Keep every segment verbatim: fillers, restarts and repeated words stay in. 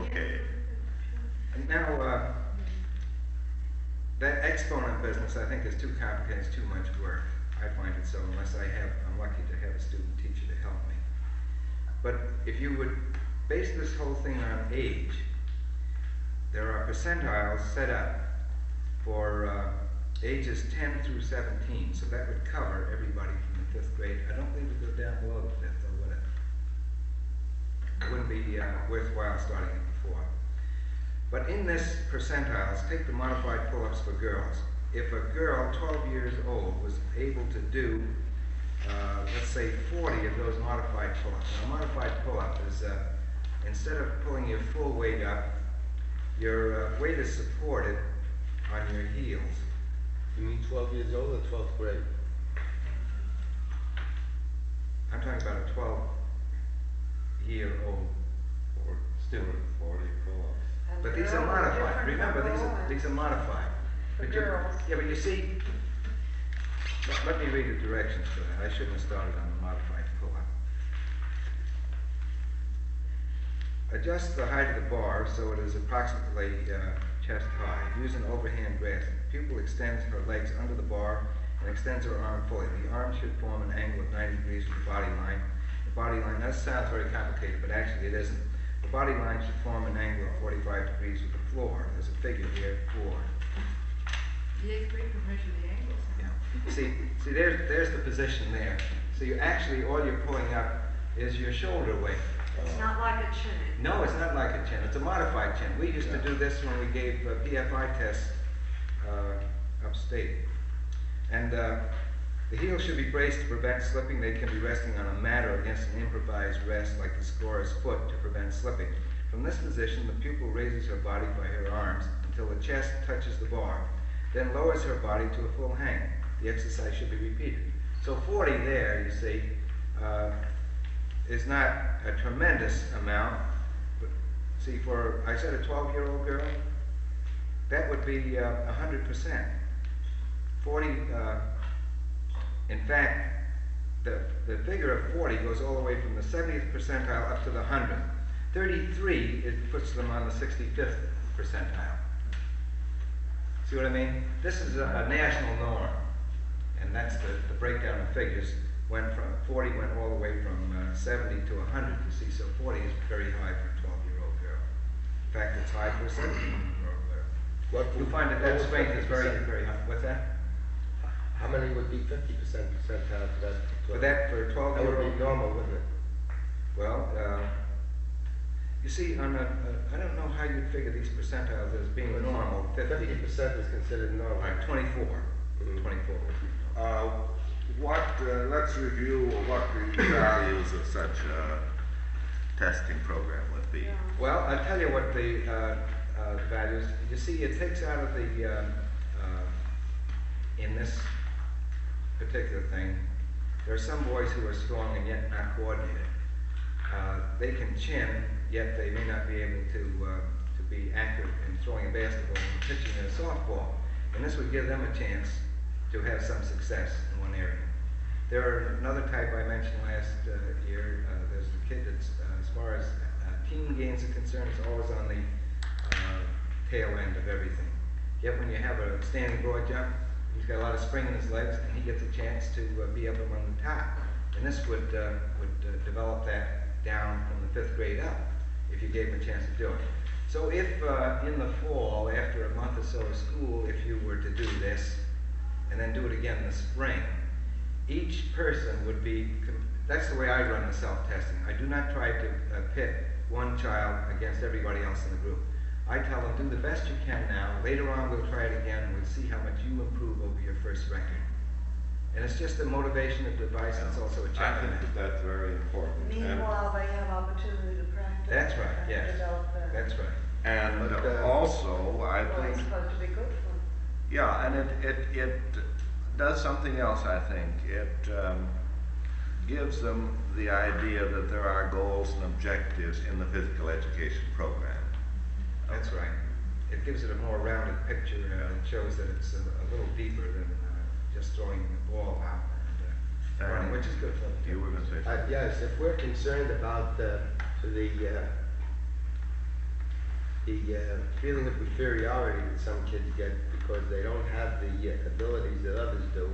Okay. And now, uh, that exponent business, I think, is too complicated, it's too much work. I find it so, unless I have, I'm lucky to have a student teacher to help me. But if you would base this whole thing on age, there are percentiles set up for uh, ages ten through seventeen, so that would cover everybody from the fifth grade. I don't believe it would go down below the fifth, or would it? It wouldn't be uh, worthwhile starting it before. But in this percentiles, take the modified pull-ups for girls. If a girl, twelve years old, was able to do, uh, let's say, forty of those modified pull-ups. Now, a modified pull-up is, uh, instead of pulling your full weight up, your uh, weight is supported on your heels. You mean twelve years old or twelfth grade? I'm talking about a twelve-year-old Or student. forty pull-ups. And But these are girls modified. different Remember, from these are, boys. these are modified. For But you- girls. Yeah, but you see, let, let me read the directions for that. I shouldn't have started on the modified pull-up. Adjust the height of the bar so it is approximately uh, chest high. Use an overhand grasp. Pupil extends her legs under the bar and extends her arm fully. The arm should form an angle of ninety degrees with the body line. The body line, that sounds very complicated, but actually it isn't. The body line should form an angle of forty-five degrees with the floor. There's a figure here, floor. The eighth grade can measure the angles. Yeah. See, see, there's there's the position there. So you actually, all you're pulling up is your shoulder weight. It's not like a chin. No, it's not like a chin. It's a modified chin. We used Yeah. to do this when we gave uh, P F I tests uh, upstate. And uh, the heels should be braced to prevent slipping. They can be resting on a mat or against an improvised rest like the scorer's foot to prevent slipping. From this position, the pupil raises her body by her arms until the chest touches the bar, then lowers her body to a full hang. The exercise should be repeated. So forty there, you see, uh, is not a tremendous amount. But see, for, I said a twelve-year-old girl, that would be uh, one hundred percent. forty, uh, in fact, the, the figure of forty goes all the way from the seventieth percentile up to the one hundredth. thirty-three, it puts them on the sixty-fifth percentile. See what I mean? This is a, a national norm, and that's the, the breakdown of figures. Went from forty, went all the way from uh, seventy to one hundred, you see, so forty is very high for a twelve-year-old girl. In fact, it's high for a seventeen-year-old girl. What You'll would- find that what that would strength is very, fifty percent? very high. What's that? How many would be fifty percent percentile for that? For that, for a That twelve-year-old? would be normal, wouldn't it? Well, uh, you see, on a, uh, I don't know how you'd figure these percentiles as being normal. Fifty fifty, percent is considered normal. all right, twenty-four. Mhm. twenty-four would be normal. Uh, what, uh, let's review what the values of such a testing program would be. Yeah. Well, I'll tell you what the uh, uh, values, you see, it takes out of the, uh, uh, in this particular thing, there are some boys who are strong and yet not coordinated. Uh, they can chin, yet they may not be able to, uh, to be accurate in throwing a basketball and pitching a softball. And this would give them a chance to have some success in one area. There are another type I mentioned last uh, year. Uh, there's the kid that's, uh, as far as uh, team games are concerned, is always on the uh, tail end of everything. Yet when you have a standing broad jump, he's got a lot of spring in his legs, and he gets a chance to uh, be up among the top. And this would uh, would uh, develop that down from the fifth grade up, if you gave him a chance to do it. So if uh, in the fall, after a month or so of school, if you were to do this, and then do it again in the spring, each person would be, that's the way I run the self-testing. I do not try to uh, pit one child against everybody else in the group. I tell them, do the best you can now. Later on, we'll try it again, and we'll see how much you improve over your first record. And it's just a motivation of device, it's also a I check. think that that's very important. And, Meanwhile, they have opportunity to practice. That's right, and yes. develop their- That's right. and But, uh, also, I Well, it's think, supposed to be good for them. yeah, and it, it, it does something else, I think. It um, gives them the idea that there are goals and objectives in the physical education program. That's right. It gives it a more rounded picture. Uh, it shows that it's a, a little deeper than uh, just throwing the ball out and uh, running, which is good for them. You were going to say Uh, something? yes, if we're concerned about the, the uh, the uh, feeling of inferiority that some kids get because they don't have the uh, abilities that others do,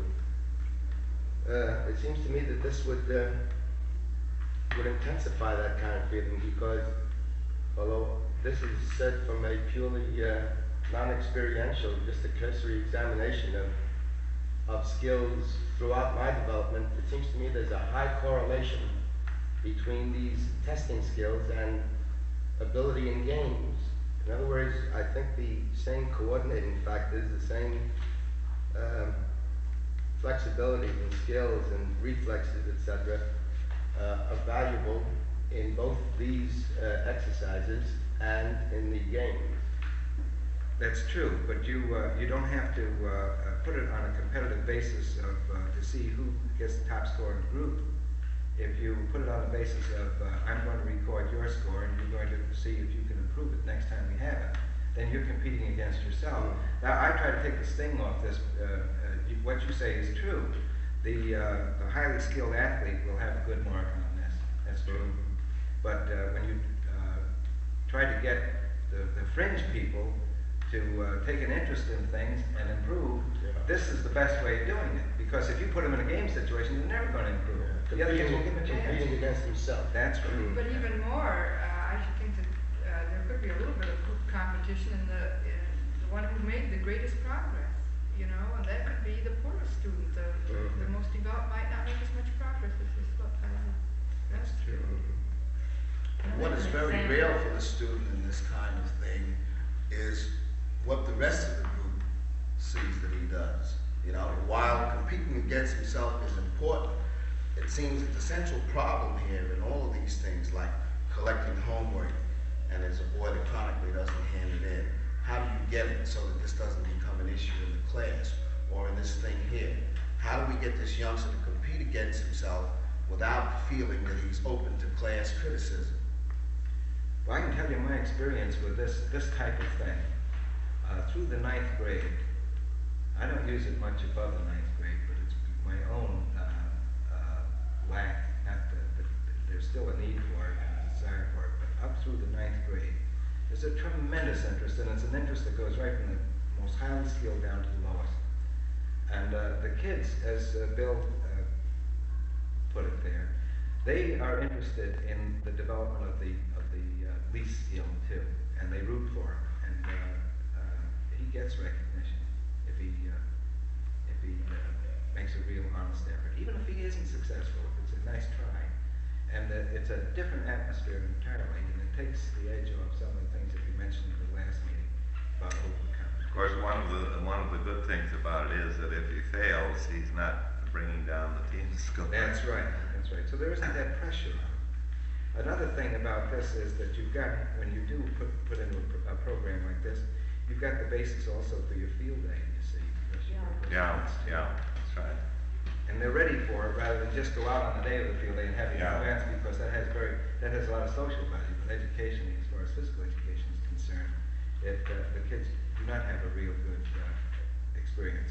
uh, it seems to me that this would uh, would intensify that kind of feeling, because although this is said from a purely uh, non-experiential, just a cursory examination of of skills throughout my development, it seems to me there's a high correlation between these testing skills and ability in games. In other words, I think the same coordinating factors, the same um, flexibilities and skills and reflexes, et cetera, uh, are valuable in both these uh, exercises and in the games. That's true, but you uh, you don't have to uh, uh, put it on a competitive basis of uh, to see who gets the top score in the group. If you put it on the basis of uh, I'm going to record your score and you're going to see if you can improve it next time we have it, then you're competing against yourself. Now I try to take the sting off this. Uh, uh, you, what you say is true. The, uh, the highly skilled athlete will have a good mark on this. That's true. But uh, when you uh, try to get the, the fringe people to uh, take an interest in things and improve, Yeah. this is the best way of doing it. Because if you put them in a game situation, they're never going to improve. The other kids will give them a Competing chance. against himself. That's right. But even more, uh, I should think that uh, there could be a little bit of group competition in the, in the one who made the greatest progress, you know, and that could be the poorest student. The, Mhm. the most developed might not make as much progress as this uh, That's true. What is very real for the student in this kind of thing is what the rest of the group sees that he does. You know, while competing against himself is important, it seems that the central problem here in all of these things, like collecting homework, and as a boy that chronically doesn't hand it in, how do you get it so that this doesn't become an issue in the class or in this thing here? How do we get this youngster to compete against himself without feeling that he's open to class criticism? Well, I can tell you my experience with this this type of thing. Uh, through the ninth grade, I don't use it much above the ninth grade, but it's my own uh, uh, lack. Not that that there's still a need for it and a desire for it, but up through the ninth grade, there's a tremendous interest, and it's an interest that goes right from the most highly skilled down to the lowest. And uh, the kids, as uh, Bill uh, put it there, they are interested in the development of the of the uh, least skilled too, and they root for him. And uh, uh, he gets recognition if he uh, if he uh, makes a real honest effort, even if he isn't successful. If it's a nice try, and uh, it's a different atmosphere entirely, and it takes the edge off some of the things that we mentioned in the last meeting about open competition. Of course, one of the one of the good things about it is that if he fails, he's not bringing down the team's score. That's right, that's right. So there isn't that pressure on it. Another thing about this is that you've got, when you do put, put into a, pro a program like this, you've got the basis also for your field day, you see. because you've got Yeah, performance too. yeah, that's right. And they're ready for it rather than just go out on the day of the field day and have the Yeah. events, because that has very, that has a lot of social value. But education, as far as physical education is concerned, it, uh, the kids do not have a real good uh, experience.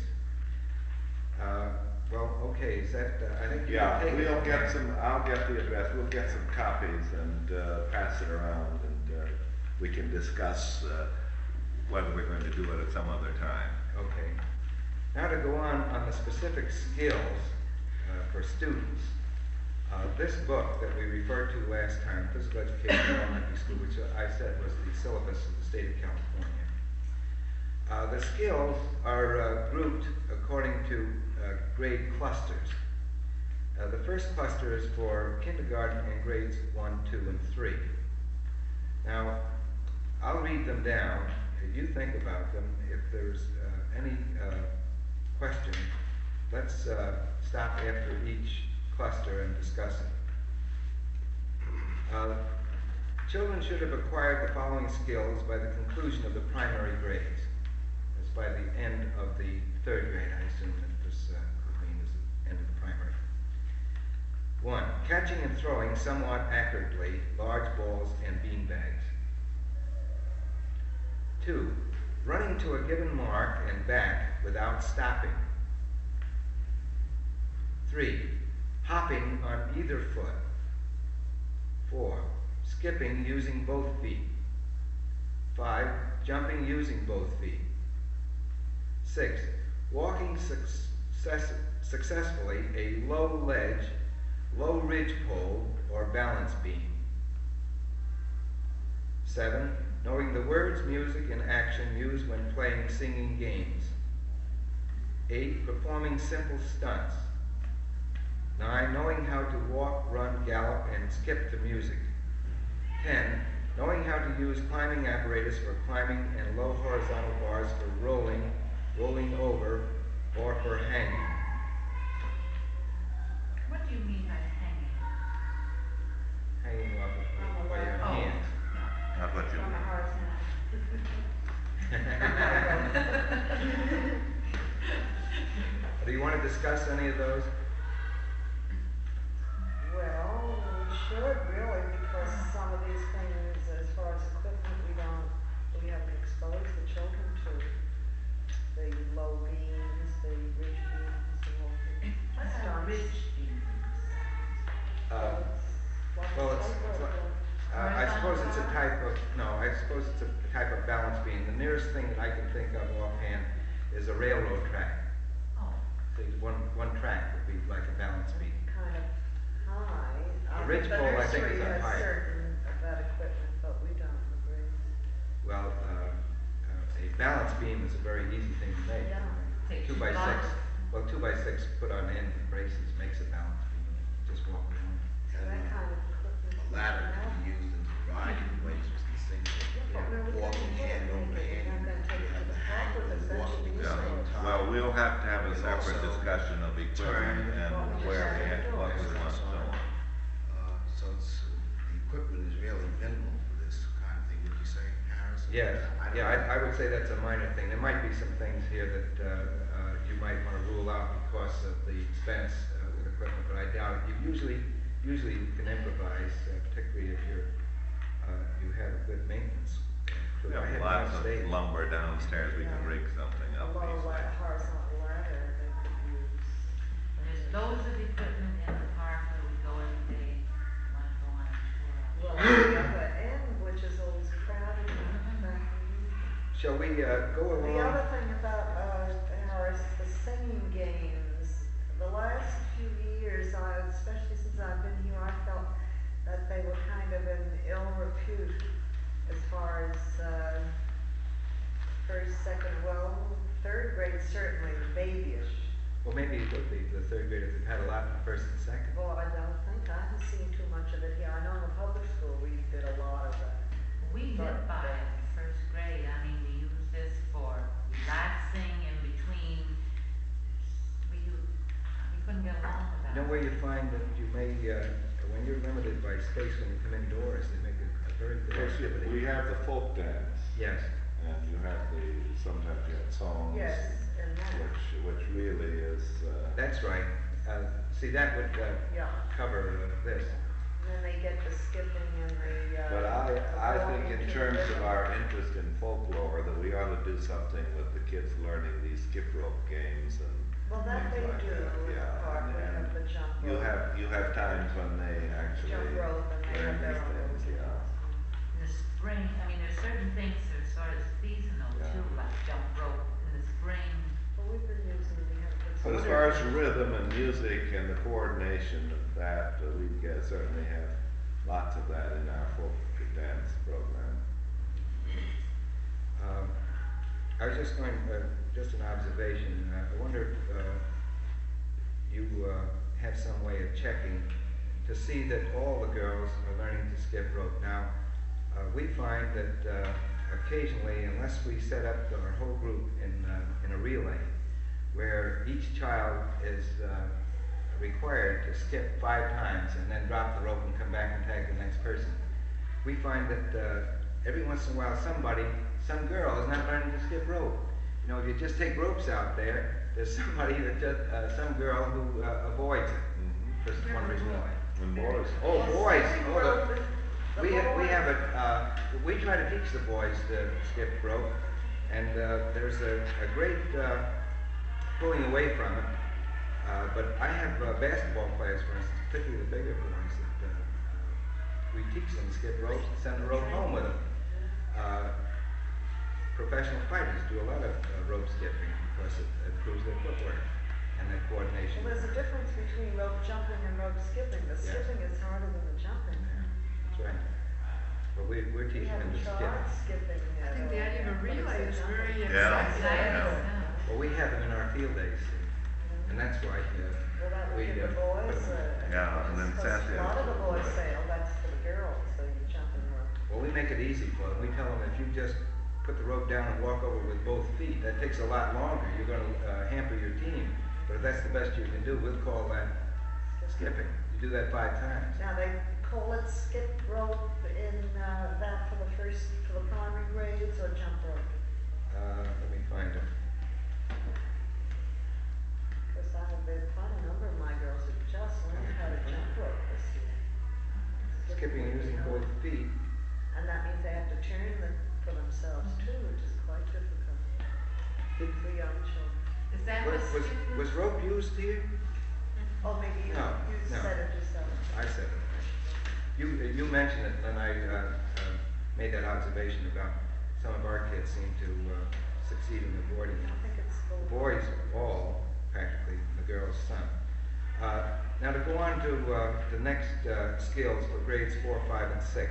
Uh, well, okay, is that, uh, I think you Yeah, can take it. we'll get some, I'll get the address, we'll get some copies and uh, pass it around, and uh, we can discuss uh, whether we're going to do it at some other time. Okay. Now to go on on the specific skills uh, for students. Uh, this book that we referred to last time, Physical Education in Elementary School, which I said was the syllabus of the state of California. Uh, the skills are uh, grouped according to uh, grade clusters. Uh, the first cluster is for kindergarten and grades one, two, and three. Now, I'll read them down. If you think about them, if there's uh, any uh, question, let's uh, stop after each cluster and discuss it. Uh, children should have acquired the following skills by the conclusion of the primary grades. That's by the end of the third grade, I assume that this uh, could mean is the end of the primary. One, catching and throwing somewhat accurately large balls and bean bags. Two, running to a given mark and back without stopping. Three, hopping on either foot. Four, skipping using both feet. Five, jumping using both feet. Six, walking success, successfully a low ledge, low ridge pole, or balance beam. Seven, knowing the words, music, and action used when playing singing games. Eight, performing simple stunts. Nine, knowing how to walk, run, gallop, and skip to music. Ten, knowing how to use climbing apparatus for climbing and low horizontal bars for rolling, rolling over, or for hanging. What do you mean by hanging? Hanging off of by your Oh. hands. Not what you On the mean. horizontal. Do you want to discuss any of those? Well, we should really, because some of these things, as far as equipment, we don't, we haven't exposed the children to. The low beams, the ridge beams, and all the What's a stunts. ridge beam? Uh, Like well, the it's- it's skateboard like- one. Uh, I suppose it's a type of, no, I suppose it's a type of balance beam. The nearest thing that I can think of offhand is a railroad track. Oh, So one, one track would be like a balance beam. Kind of high. The Um, ridge the pole, I think, is nursery up has higher. certain of that equipment, but we don't, the grades. Well, uh, uh, a balance beam is a very easy thing to make. Yeah. Takes Two by lots. six, well, two by six put on end braces makes a balance beam. Just walk around. So that kind of equipment. A ladder can be used in a variety of ways, just distinguish. Yeah, but we Walking can't hand do over it. hand, We're not gonna take you it have to the the top hang with and us, walk at the that's same what time. Well, we'll have to have a And separate also discussion of equipment turn, and well, where we just have, what we outdoors. want, so on. Uh, so it's, uh, the equipment is really minimal for this kind of thing, would you say, Harrison? Yes, I don't yeah, know. I, I would say that's a minor thing. There might be some things here that, uh, uh, you might wanna rule out because of the expense, uh, with equipment, but I doubt it. You usually, usually you can improvise, uh, particularly if you're, uh, you have a good maintenance. crew. We I have had lots one of stay- lumber downstairs, we can rig something A up low easily. la- horizontal ladder they could use. There's loads of equipment in the park where we go every day, want to go on a Well, tour. at the other end, which is always crowded, in fact, we- Shall we, uh, go The along? other thing about, uh, Harris, the singing games, the last few years, I, especially since I've been here, I felt that they were kind of in ill repute as far as, uh, first, second, well, third grade certainly, babyish. Well, maybe it would be, the third graders have had a lot in first and second. Well, I don't think, I haven't seen too much of it here. I know in the public school, we did a lot of that. We live by it in first grade, I mean, we use this for relaxing in between, we, u- we couldn't get along without it. You know where you find that you may, uh, when you're limited by space when you come indoors, they make a, a very good Yes, activity. we have the folk dance, Yes, and you have the, sometimes you have songs. Yes, and that, Which, which really is, uh, that's right. Uh, see, that would, uh, yeah. cover uh, this. And then they get the skipping and the, uh. but I, I going think in into the terms of rhythm. our interest in folklore, that we ought to do something with the kids learning these skip rope games and Well, that they things like do that, in the yeah, park, we and- have the jump rope. you have, you have times when they actually Jump rope and they learn have their these own things, little yeah. In the spring, I mean, there's certain things that are sort of seasonal Yeah. too, like jump rope in the spring. But we've been using, we have. good But as sort far of- as the rhythm and music and the coordination of that, uh, we get, certainly have lots of that in our folk dance program. Um, I was just going, uh, just an observation, uh, I wonder if, uh, you, uh, have some way of checking to see that all the girls are learning to skip rope. Now, uh, we find that, uh, occasionally, unless we set up our whole group in, uh, in a relay, where each child is, uh, required to skip five times and then drop the rope and come back and tag the next person. We find that, uh, every once in a while, somebody, some girl is not learning to skip rope. You know, if you just take ropes out there, there's somebody that just, uh, some girl who, uh, avoids it Mhm. for one reason or another. And boys, Oh, Well, boys, skipping oh, rope the, is- the we have, we boys- have a, uh, we try to teach the boys to skip rope, and, uh, there's a, a great, uh, pulling away from it. Uh, but I have, uh, basketball players, for instance, particularly the bigger boys, that, uh, uh, we teach them to skip ropes and send the rope home with them. Uh, professional fighters do a lot of uh, rope skipping because it improves their footwork and their coordination. Well, there's a difference between rope jumping and rope skipping. The Yes. skipping is harder than the jumping. That's right. But we, we're We teaching them haven't to skip. tried skipping I yet. think the or- idea of a but it's relay the is jumping. very Yeah. exciting. Yeah. Well, we have them in our field days, see, and that's why uh, Well, that would we. give the uh, boys, put them- uh, Yeah, an because incentive a lot of the to- boys say, oh, that's for the girls, so you jump in rope. Well, we make it easy for them. We tell them if you just put the rope down and walk over with both feet, that takes a lot longer. You're gonna uh, hamper your team. But if that's the best you can do, we'll call that skipping. You do that five times. Now, they call it skip rope in, uh, that for the first, for the primary grades or jump rope? Uh, let me find it. Because I have been quite a number of my girls who just learned how to jump rope this year. Skipping using both feet. And that means they have to turn them for themselves too, which is quite difficult Did- for young children. Is that Was, what was, skipping? was rope used here? Oh, maybe you, No, you no. said it yourself. I said it. You, you mentioned it, and I uh, uh, made that observation about some of our kids seem to uh, succeed in avoiding it. I think it's The full. boys all, practically, the girls some. Uh, now to go on to uh, the next uh, skills for grades four, five, and six.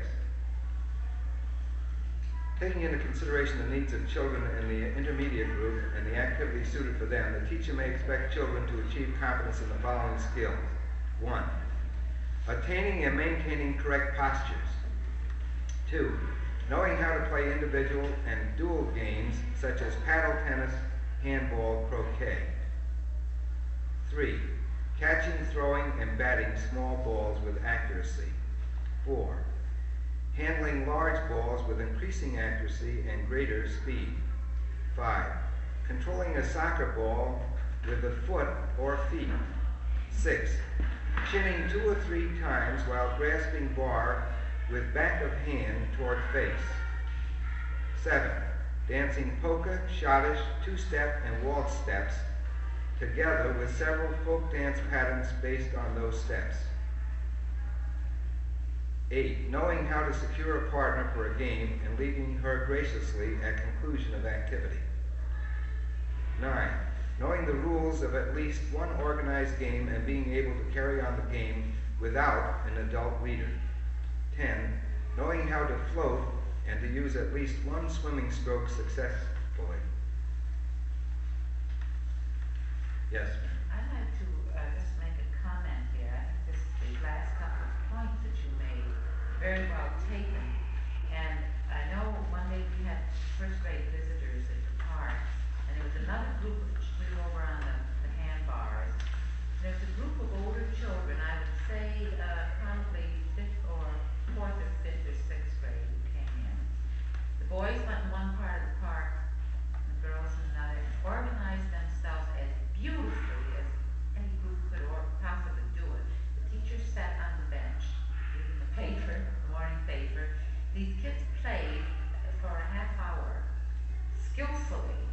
Taking into consideration the needs of children in the intermediate group and the activities suited for them, the teacher may expect children to achieve competence in the following skills. One, attaining and maintaining correct postures. Two, knowing how to play individual and dual games such as paddle tennis, handball, croquet. Three, catching, throwing, and batting small balls with accuracy. Four, handling large balls with increasing accuracy and greater speed. Five, controlling a soccer ball with the foot or feet. Six, chinning two or three times while grasping bar with back of hand toward face. Seven, dancing polka, schottisch, two-step, and waltz steps together with several folk dance patterns based on those steps. Eight, knowing how to secure a partner for a game and leaving her graciously at conclusion of activity. Nine, knowing the rules of at least one organized game and being able to carry on the game without an adult leader. Ten, knowing how to float and to use at least one swimming stroke successfully. Yes, ma'am. I'd like to uh, just make a comment here. I think this, these last couple of points that you made, very well taken. And I know one day we had first grade visitors at the park, and there was another group of, ch- we were over on the, the handbars. There's a group of older children, I would say uh, probably fifth or fourth or fifth or sixth grade who came in. The boys went in one part of the park, and the girls in another, and organized themselves as beautifully as any group could or possibly do it. The teacher sat on the bench, reading the paper, the morning paper. These kids played for a half hour, skillfully.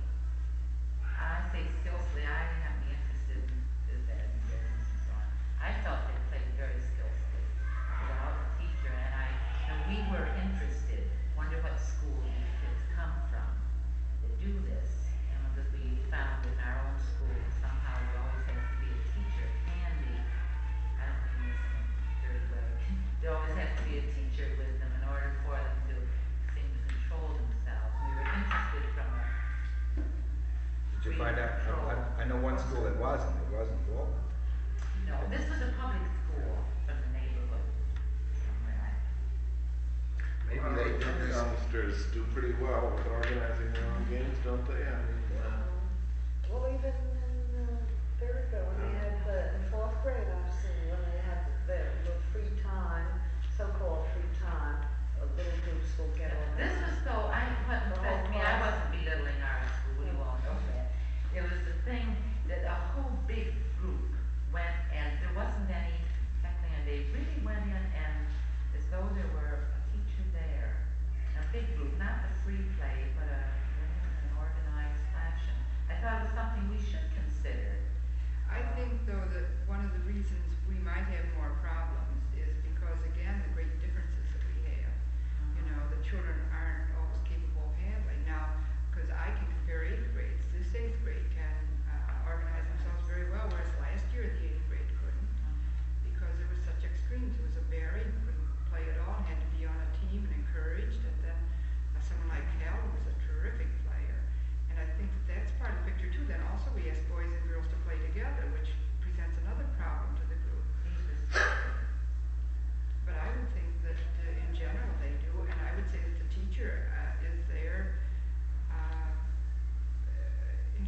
I say skillfully, I didn't have any interest in this and and so on. I felt they played very skillfully without a teacher, and I, and we were interested, wonder what school these kids come from that do this. And because we found in our own school, somehow there always has to be a teacher handy. I don't mean this in a dirty way. There always has to be a teacher with them in order for them to seem to control themselves. We were interested from a Did you find out? I, I know one school that wasn't. It wasn't Walton. No, this was a public school from the neighborhood somewhere. Maybe Well, they did this. youngsters do pretty well with organizing their own games, don't they? I mean, uh, Well, even in, uh, Berwickville, when they had the, in fourth grade, I've seen, when they had the, the free time, so-called free time, uh, little groups will get on. This was so, I, what The impressed whole me, I class. wasn't belittling our school, you all know that. It was the thing that a whole big group went, and there wasn't any heckling, and they really went in and, as though there were a teacher there. A big group, not the free play, but a, in an organized fashion. I thought it was something we should consider. I think though that one of the reasons we might have more problems is because again, the great differences that we have. You know, the children aren't always capable of handling. Now, because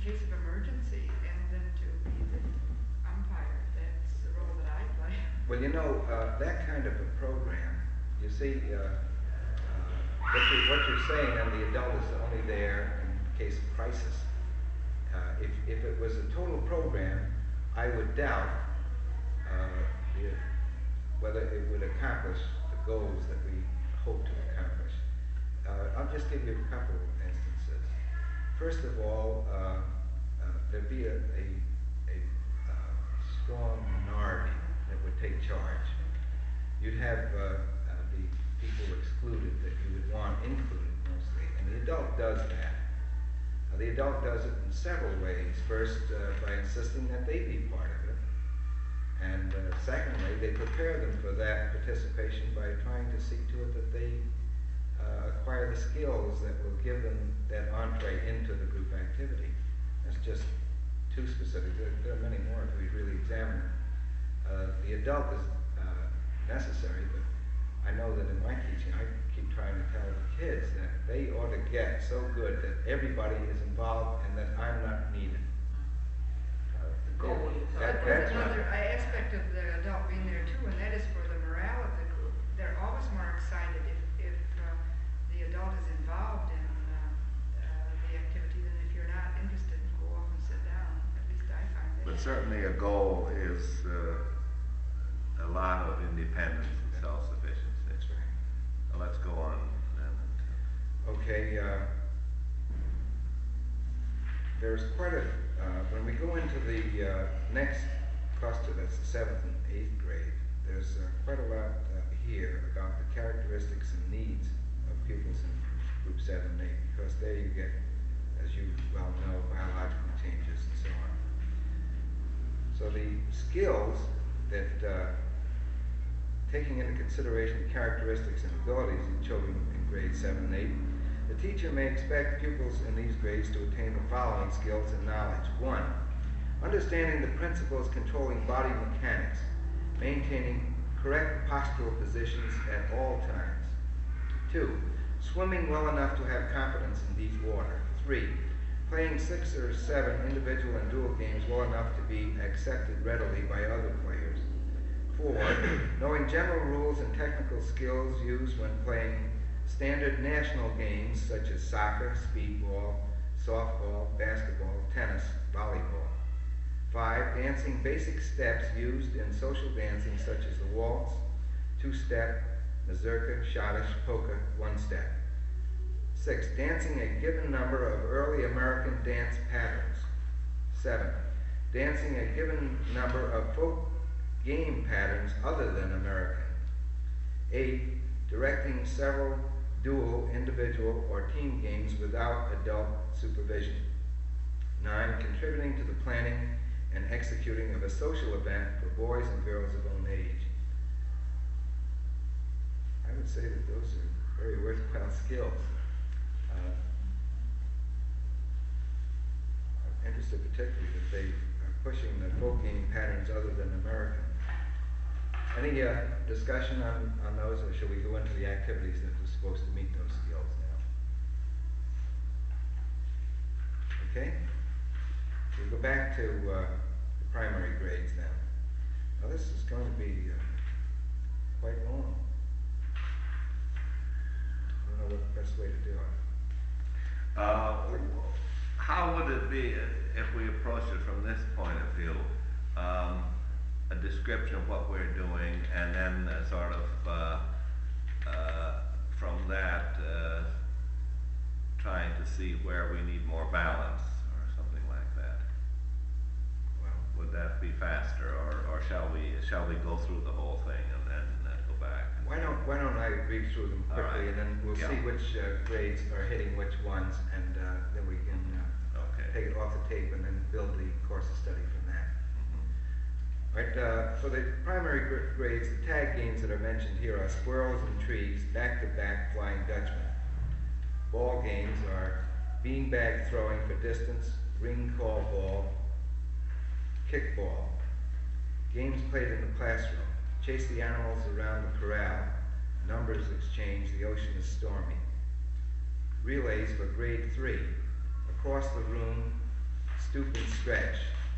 case of emergency, and then to be the umpire. That's the role that I play. Well, you know, uh, that kind of a program, you see, uh, uh, what, you, what you're saying, and the adult is only there in case of crisis. Uh, if, if it was a total program, I would doubt uh, the, whether it would accomplish the goals that we hope to accomplish. Uh, I'll just give you a couple of instances. First of all, uh, uh, there'd be a, a, a uh, strong minority that would take charge. You'd have uh, uh, the people excluded that you would want included mostly, and the adult does that. Uh, the adult does it in several ways. First, uh, by insisting that they be part of it, and uh, secondly, they prepare them for that participation by trying to see to it that they uh, acquire the skills that will give them that entree into the group activity. That's just two specific. There, there are many more if we really examine it. Uh, the adult is uh, necessary, but I know that in my teaching, I keep trying to tell the kids that they ought to get so good that everybody is involved and that I'm not needed. Uh, Goal. that, But that's there's not, another aspect of the adult being there too, and that is for the morale of the group. They're always more excited if, if uh, the adult is involved in uh, uh, the activity than if you're not interested and go off and sit down. At least I find that. But certainly a goal is uh, a lot of independence and self-sufficiency. that's right. Well, let's go on then. Okay, uh, there's quite a, uh, when we go into the uh, next cluster, that's the seventh and eighth grade, there's uh, quite a lot uh, here about the characteristics and needs of pupils in group seven and eight, because there you get, as you well know, biological changes and so on. So the skills that, uh, taking into consideration the characteristics and abilities of children in grades seven and eight, the teacher may expect pupils in these grades to attain the following skills and knowledge. One, understanding the principles controlling body mechanics, maintaining correct postural positions at all times. Two, swimming well enough to have confidence in deep water. Three, playing six or seven individual and dual games well enough to be accepted readily by other players. Four, knowing general rules and technical skills used when playing standard national games such as soccer, speedball, softball, basketball, tennis, volleyball. Five, dancing basic steps used in social dancing such as the waltz, two-step, mazurka, schottische, polka, one-step. Six, dancing a given number of early American dance patterns. Seven, dancing a given number of folk game patterns other than American. Eight, directing several dual, individual, or team games without adult supervision. Nine, contributing to the planning and executing of a social event for boys and girls of own age. I would say that those are very worthwhile skills. Uh, I'm interested particularly that they are pushing the folk game patterns other than American. Any uh, discussion on, on those, or should we go into the activities that are supposed to meet those skills now? Okay? We go back to uh, the primary grades now. Now this is going to be uh, quite long. I don't know what the best way to do it. Uh, how would it be if we approach it from this point of view? Um, a description of what we're doing, and then uh, sort of uh, uh, from that uh, trying to see where we need more balance or something like that. Well, Would that be faster, or, or shall we shall we go through the whole thing and then uh, go back? why don't why don't I read through them All quickly, right. and then we'll Yeah. see which uh, grades are hitting which ones, and uh, then we can uh, Okay. take it off the tape and then build the course of study from that. Right, uh, for the primary gr grades, the tag games that are mentioned here are squirrels and trees, back-to-back Flying Dutchman. Ball games are beanbag throwing for distance, ring call ball, kickball. Games played in the classroom, chase the animals around the corral, numbers exchange, the ocean is stormy. Relays for grade three, across the room, stoop and stretch.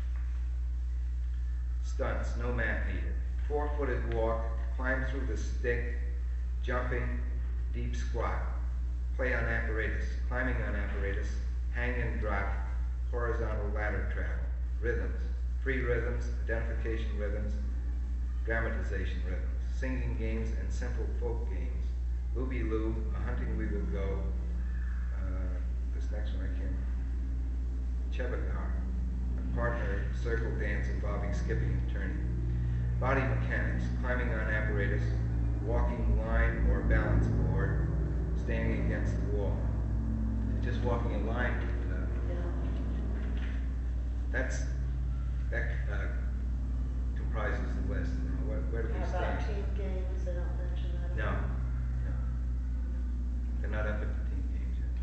Stunts, no mat needed. Four-footed walk, climb through the stick, jumping, deep squat. Play on apparatus, climbing on apparatus, hang and drop, horizontal ladder travel. Rhythms, free rhythms, identification rhythms, dramatization rhythms. Singing games and simple folk games. Looby Loo, a hunting we will go. Uh, this next one I can't. Chevagar, a partner circle dance involving skipping and turning. Body mechanics, climbing on apparatus, walking line or balance board, standing against the wall. Just walking in line, uh, Yeah. that's, that uh, comprises the list. Now, where, where do we How about stand? team games? They don't mention that. No, no. They're not up at the team games yet.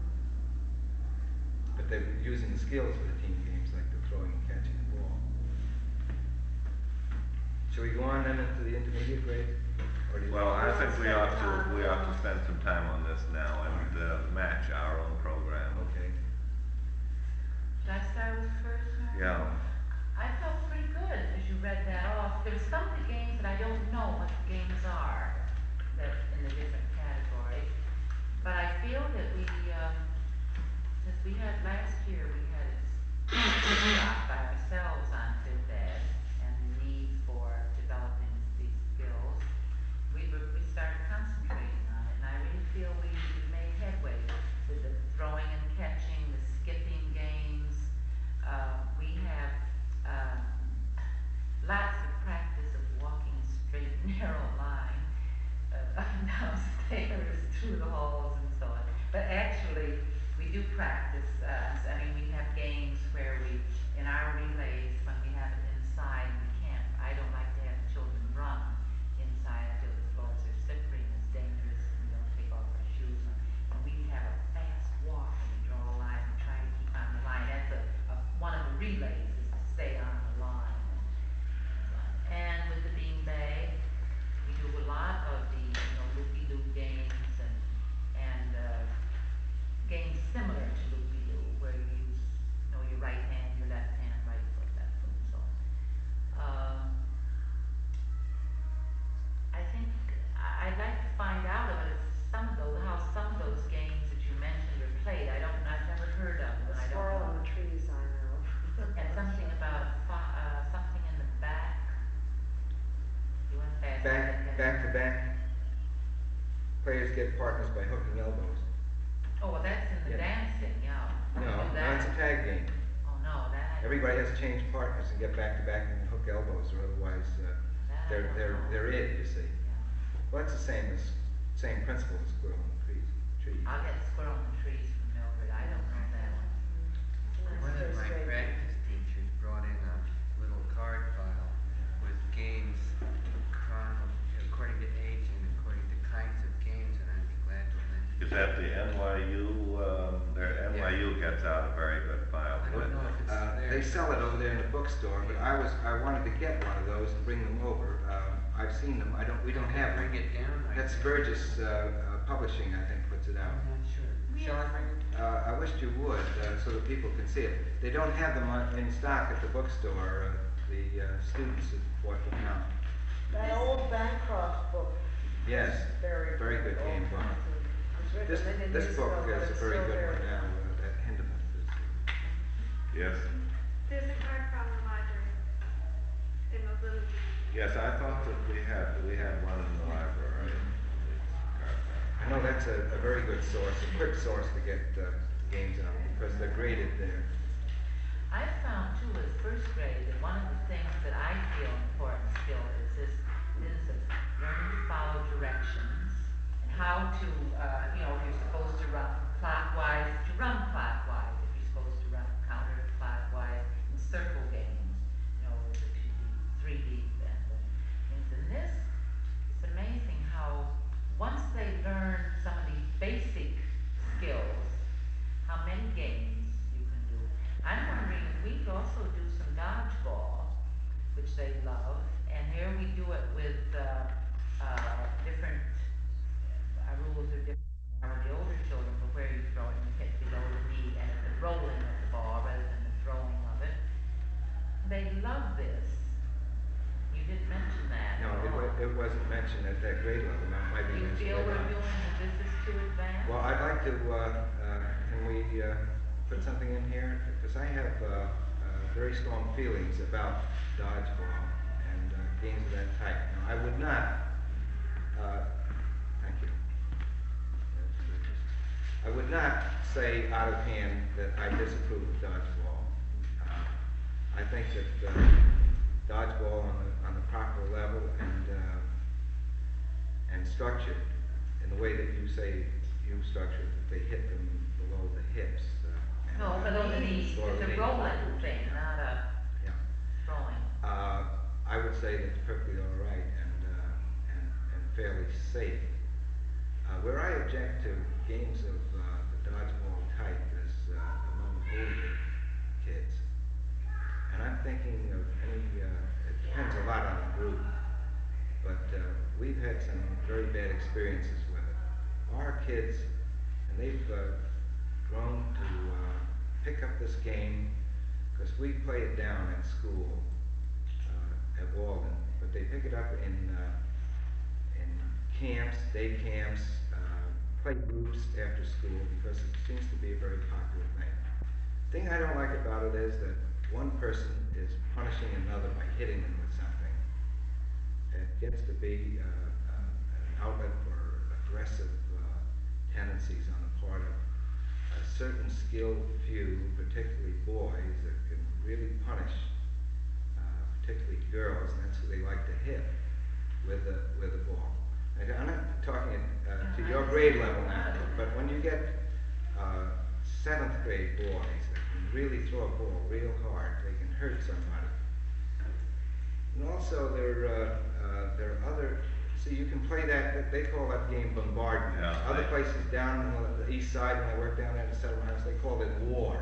But they're using the skills for the team games, like the throwing and catching the ball. Shall we go on then into the intermediate grade? Or do you Well, I Well, think we spend ought to, time we ought to on- spend some time on this now and uh, match our own program. Okay. Should I start with first? Mary? Yeah. I felt pretty good as you read that off. There's some of the games that I don't know what the games are, that in the different categories. But I feel that we, um, since we had last year, we had it stopped by ourselves on fifth ed and the need for developing these skills. We were, we started concentrating on it, and I really feel we, we made headway with the throwing and catching, the skipping games. Uh, we have um, lots of practice of walking a straight, narrow line uh, up and down stairs, through the halls, and so on. But actually, we do practice. Uh, I mean, we have games where we, in our relays, when we have it inside, we can't. I don't like to have the children run inside. I feel the floors are slippery and it's dangerous, and we don't take off our shoes. And we have a fast walk, and we draw a line and try to keep on the line. That's a, a one of the relays is to stay on the line. And with the beanbag, we do a lot of the, you know, loopy-loop games and, and, uh, games similar to loopy-loo, where you use, you know, your right hand, your left hand, right foot, left foot, and so on. Um, I think, I, I'd like to find out about it, some of those, how some of those games that you mentioned are played. I don't, I've never heard of them, The I don't squirrel know. in the trees, I know. And something about, fi- uh, something in the back. You went fast. I Back, didn't get back it. to back. Players get partners by hooking elbows. Oh, well, that's in the Yeah. dancing, yeah. We No, do no, that. it's a tag game. Oh, no, that I. Everybody has to change partners and get back to back and hook elbows, or otherwise, uh, That I they're, don't they're, know. they're it, you see. Yeah. Well, that's the same as, same principle as squirrel in the trees, trees. I'll get squirrel in the trees from Mildred, I don't know that one. Nice One of first my grade. practice teachers brought in a little card file with games chrono, according to age and according to kinds of games, and I'd be glad to lend it. Is that the N Y U, um, their N Y U gets out a very good file. I don't know if it's Uh, there. they sell it over there in the bookstore, but I was, I wanted to get one of those and bring them over. Um, I've seen them, I don't, we don't have them. Bring it down right That's there. Burgess, uh, uh, Publishing, I think, puts it out. I'm not sure. Shall I bring it? Uh, I wished you would, uh, so that people can see it. They don't have them on, in stock at the bookstore, uh, the, uh, students have bought them now. That old Bancroft book. Yes, was Very. very good old game book. times, and it was written This, many this years book ago, but is a it's very still good very one now, good. uh, that Hindemith is. Yes, There's a card from the library in Mobility. yes, I thought that we had, we had one in the library. I know that's a, a very good source, a quick source to get, uh, games on, because they're graded there. I found too with first grade that one of the things that I feel important still is this, is of learning to follow directions and how to, uh, you know, if you're supposed to run clockwise, to run clockwise, if you're supposed to run counterclockwise in circle games, you know, with the two deep, three deep and the things. And this, it's amazing how once they learn some of these basic skills, how many games you can do. I'm wondering if we could also do some dodgeball, which they love, and here we do it with, uh, uh, different, our rules are different from the older they love this. You didn't mention that. No, at it, all. wa- it wasn't mentioned at that grade level, that might be Do you mentioned feel later we're on. doing, that this is too advanced? Well, I'd like to, uh, uh, can we, uh, put something in here? Because I have, uh, uh, very strong feelings about dodgeball and, uh, games of that type. Now, I would not, uh, thank you. I would not say out of hand that I disapprove of dodgeball. Uh, I think that, uh, dodgeball on the, on the proper level and, uh, and structured in the way that you say you structured, that they hit them below the hips. uh, and, No, uh, below the knees, below it's the a knees. rolling thing, not a Yeah. throwing. Uh, I would say that's perfectly all right and, uh, and, and fairly safe. Uh, where I object to games of, uh, the dodgeball type is, uh, among older kids. And I'm thinking of any, uh, it depends a lot on the group, but, uh, we've had some very bad experiences with it. Our kids, and they've, uh, grown to, uh, pick up this game, because we play it down at school, uh, at Walden, but they pick it up in, uh, in camps, day camps, uh, play groups after school, because it seems to be a very popular thing. The thing I don't like about it is that one person is punishing another by hitting them with something. It gets to be, uh, uh, an outlet for aggressive, uh, tendencies on the part of a certain skilled few, particularly boys, that can really punish, uh, particularly girls, and that's who they like to hit with the, with the ball. And I'm not talking, uh, to your grade level now, but when you get, uh, seventh grade boys that can really throw a ball real hard, they can hurt somebody. And also there, uh, uh, there are other, see, you can play that, they call that game bombardment. Yeah, Other right. places down on the east side, when I worked down there in the settlement house, they called it war.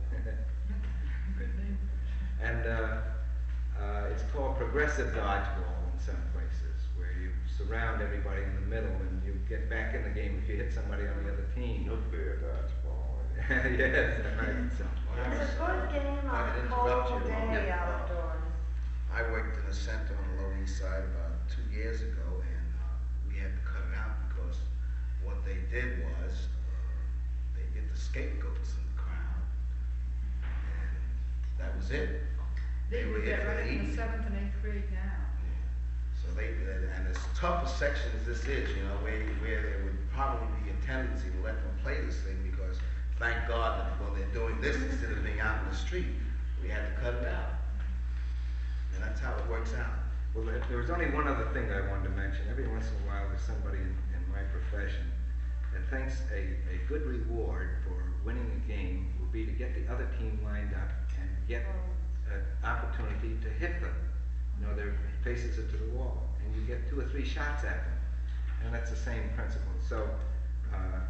Good name. And, uh, uh, it's called progressive dodgeball in some places, where you surround everybody in the middle and you get back in the game if you hit somebody on the other team. Nuclear dodgeball. Yes, right, so. It's a good game I on could a interrupt cold you. day Yeah. outdoors. I worked in a center on the Lower East Side about two years ago, and uh, we had to cut it out because what they did was uh, they get the scapegoats in the crowd, and that was it. They were do here that for right the in the evening. seventh and eighth grade now. So they, and as tough a section as this is, you know, where, where there would probably be a tendency to let them play this thing because thank God that, well, they're doing this instead of being out in the street. We had to cut it out. And that's how it works out. Well, there there was only one other thing I wanted to mention. Every once in a while, there's somebody in, in my profession that thinks a, a good reward for winning a game will be to get the other team lined up and get an opportunity to hit them. You know, their faces are to the wall, and you get two or three shots at them. And that's the same principle. So, uh,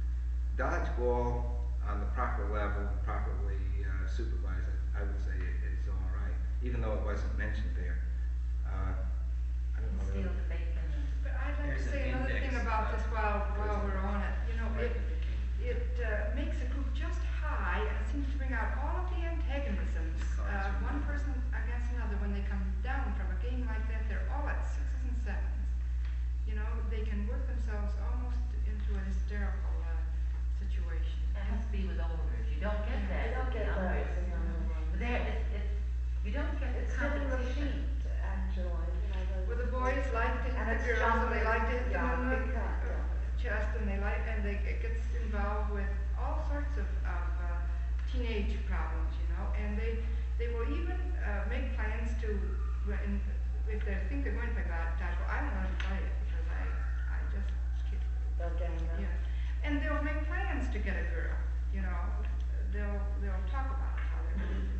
dodgeball on the proper level, properly uh, supervised, I would say is all right, even though it wasn't mentioned there. Uh, I don't know. Steel bacon. But I'd like to There's say an another index, thing about uh, this while, while we're on it. You know, Right. it, it uh, makes a group just high and seems to bring out all of the antagonisms. Uh, one person against another, when they come down from a game like that, they're all at sixes and sevens. You know, they can work themselves almost into a hysterical uh, situation. It has to be with olders. You don't get that You don't with get that youngers. with the younger ones. But there, it's, it's, you don't get the It's hitting the competition. feet, actually, you know. Well, the boys like to hit And the it's girls, and they jumping, like to hit them yeah, in the big cut, uh, yeah. chest, and they like, and they, it gets involved with all sorts of, of uh, teenage problems, you know, and they, they will even uh, make plans to, when, if they think they're going to play dodge- dodgeball, I don't want to play it, because I, I just, can't- They'll gang up. yeah. And they'll make plans to get a girl, you know, they'll, they'll talk about how they're going to.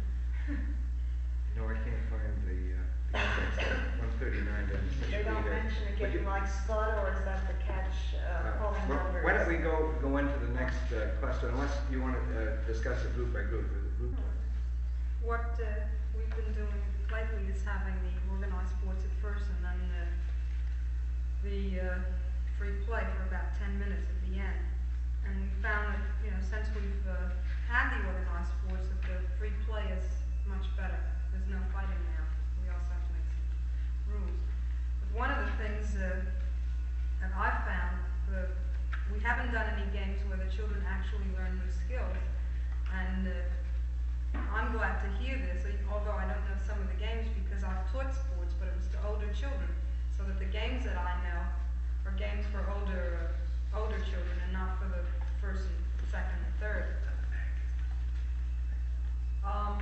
No, I can't find the, uh, the index, one thirty-nine doesn't seem to be They don't there. mention a But you- game like Scud, or is that the catch, Uh, uh, pulling well, numbers? why don't we go, go into the next uh, cluster, unless you want to uh, discuss it group by group, or group by. What uh, we've been doing lately is having the organized sports at first and then the, the uh, free play for about ten minutes at the end. And we found that, you know, since we've uh, had the organized sports, that the free play has much better. There's no fighting there. We also have to make some rules. But one of the things uh, that I've found, the, we haven't done any games where the children actually learn new skills. And uh, I'm glad to hear this, although I don't know some of the games because I've taught sports, but it was to older children. So that the games that I know are games for older, uh, older children and not for the first and second and third. Um,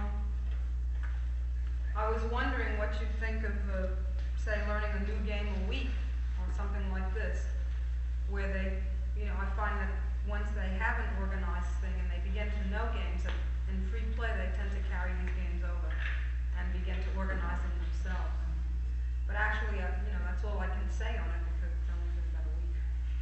I was wondering what you'd think of, uh, say, learning a new game a week or something like this, where they, you know, I find that once they have an organized thing and they begin to know games, that in free play they tend to carry these games over and begin to organize them themselves. But actually, uh, you know, that's all I can say on it because it's only been about a week.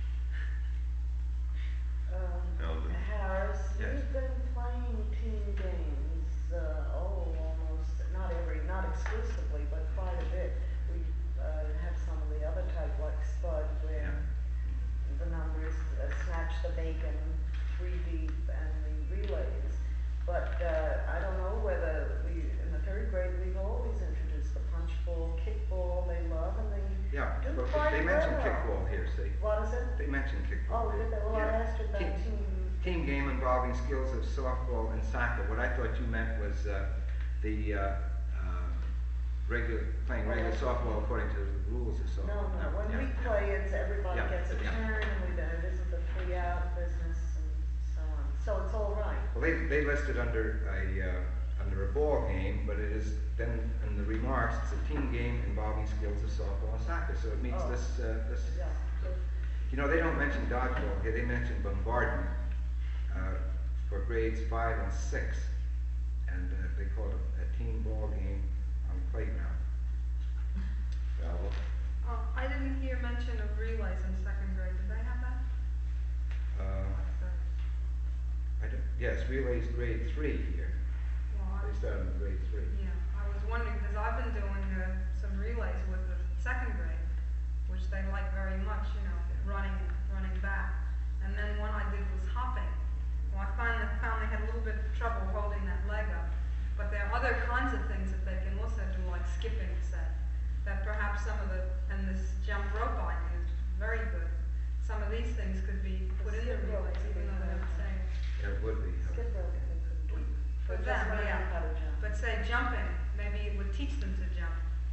Um, Eldon. Harris, Yes. you've been playing team games, uh, oh, almost, not every, not exclusively, but quite a bit. We, uh, have some of the other type like Spud where Yeah. the numbers, uh, snatch the bacon, three deep, and the relays. But, uh, I don't know whether we, in the third grade, we've always introduced the punch ball, kickball, they love, and they Yeah, do well, quite they mentioned well. kickball here, see? What is it? They mentioned kickball Oh, here. did they? Well, I Yeah. asked you about Team- team. Team game involving skills of softball and soccer. What I thought you meant was uh, the uh, uh, regular, playing regular softball according to the rules of No, softball. no, when yeah, we yeah. play, it's everybody Yeah, gets a yeah. turn, and we don't, it isn't the three out business and so on. So it's all right. Well, they, they listed under a, uh, under a ball game, but it is then in the remarks, it's a team game involving skills of softball and soccer. So it meets Oh. this, uh, this, Yeah. you know, they don't mention dodgeball here, they mention bombardment uh, for grades five and six. And uh, they call it a, a team ball game on the playground. Alva. Uh, I didn't hear mention of relays in second grade. Did they have that? Uh, I don't, yes, relays grade three here. Well, I- They start in grade three. Yeah, I was wondering, because I've been doing uh, some relays with the second grade, which they like very much, you know, running, running back. And then one I did was hopping. Well, I found, found they had a little bit of trouble holding that leg up. But there are other kinds of things that they can also do, like skipping, say. That perhaps some of the, and this jump rope idea is very good. Some of these things could be put in the Skip rope relays, would even be though they're good. saying. It would be. uh, Skip rope, they could do. For But them, just learning yeah. how to jump. But say jumping, maybe it would teach them to jump.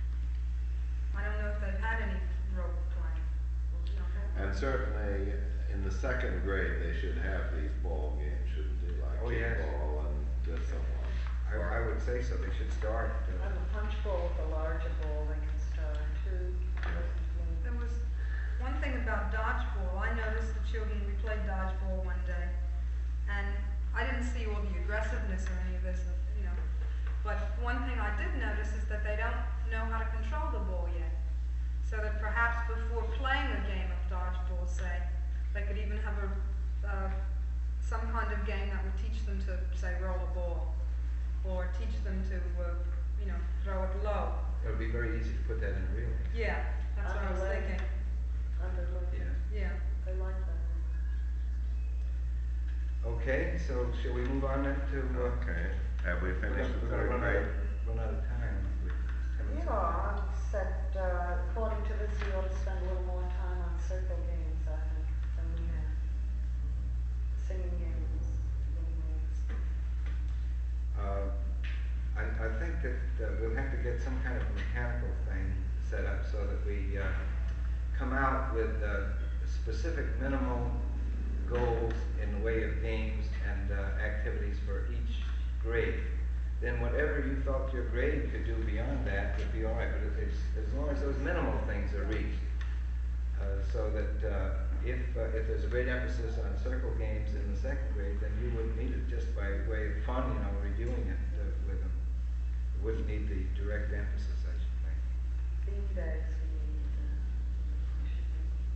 I don't know if they've had any rope playing. And certainly, in the second grade, they should have these ball games, shouldn't they? Like Oh, yes. kickball and uh, so on. I, I would say so, they should start. Uh, And the punch ball, the larger ball, they can start too. There was one thing about dodgeball. I noticed the children, we played dodgeball one day, and I didn't see all the aggressiveness or any of this, you know. But one thing I did notice is that they don't know how to control the ball yet. So that perhaps before playing a game of dodgeball, say, they could even have a uh, some kind of game that would teach them to, say, roll a ball, or teach them to, uh, you know, throw it low. It would be very easy to put that in a relay. Yeah, that's what I was Underlay. thinking. Underlook. Yeah. Yeah. They like that. Okay, so shall we move on then to, uh, Okay, have we we're finished gonna, the we're gonna run third out, grade? of- run out of time. with ten minutes Yeah, left. I'm set, uh, according to this, we ought to spend a little more time on circle games, I think, than we have. Singing games, little games. Uh, I, I think that uh, we'll have to get some kind of mechanical thing set up so that we uh, come out with uh, specific minimal goals in the way of games and uh, activities for each grade. Then whatever you felt your grade could do beyond that would be all right, but as, as long as those minimal things are reached, uh, so that uh, if uh, if there's a great emphasis on circle games in the second grade, then you wouldn't need it just by way of fun, you know, reviewing it uh, with them. You wouldn't need the direct emphasis, I should think. Beanbags, we need, uh, we should